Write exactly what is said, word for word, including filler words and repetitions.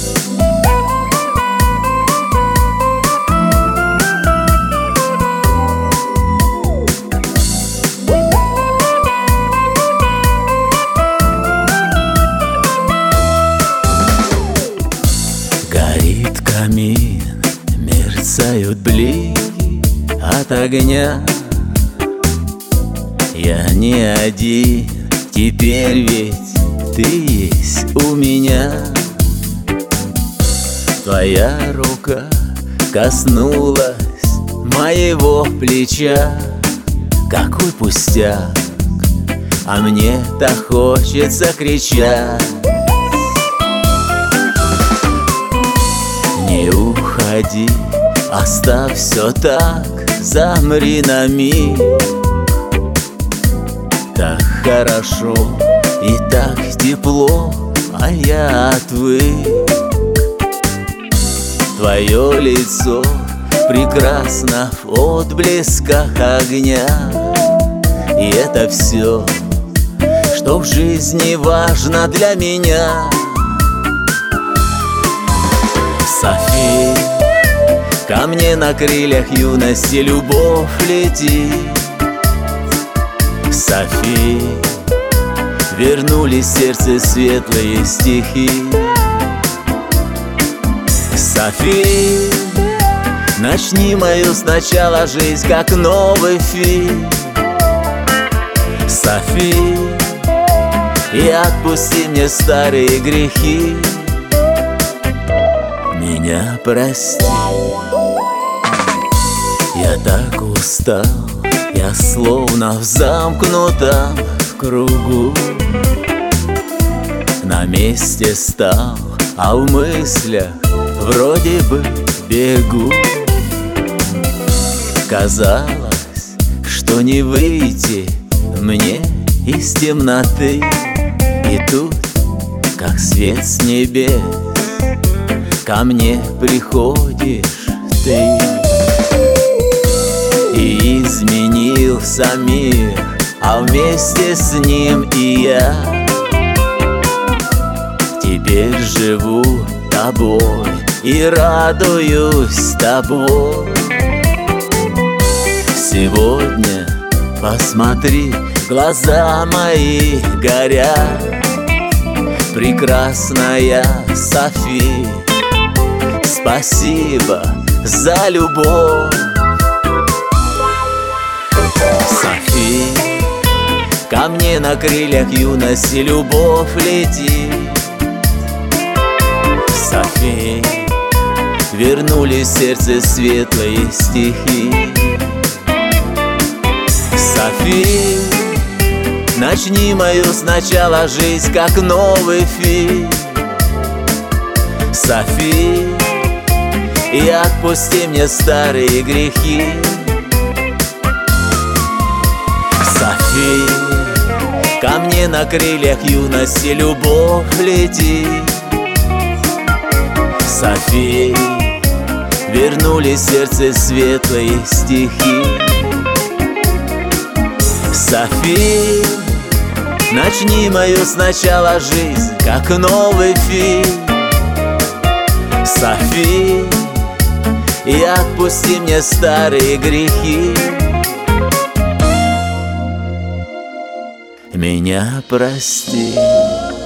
Горит камин, мерцают блики от огня. Я не один, теперь ведь ты есть у меня. Твоя рука коснулась моего плеча. Какой пустяк, а мне-то хочется кричать. Не уходи, оставь все так, замри на миг. Так хорошо и так тепло, а я отвык. Твое лицо прекрасно в отблесках огня. И это все, что в жизни важно для меня. Софи, ко мне на крыльях юности любовь летит. Софи, вернули сердце светлые стихи. Софи, начни мою сначала жизнь, как новый фильм. Софи, и отпусти мне старые грехи. Меня прости, я так устал, я словно в замкнутом кругу. На месте стал, а в мыслях вроде бы бегу. Казалось, что не выйти мне из темноты. И тут, как свет с небес, ко мне приходишь ты. И изменился мир, а вместе с ним и я. Теперь живу тобой и радуюсь тобой. Сегодня посмотри, глаза мои горят. Прекрасная Софи, спасибо за любовь. Софи, ко мне на крыльях юности любовь летит. Софи, вернули сердце светлые стихи. Софи, начни мою сначала жизнь, как новый фильм. Софи, и отпусти мне старые грехи. Софи, ко мне на крыльях юности любовь летит. Софи, вернули сердце светлые стихи. Софи, начни мою сначала жизнь, как новый фильм. Софи, и отпусти мне старые грехи. Меня прости.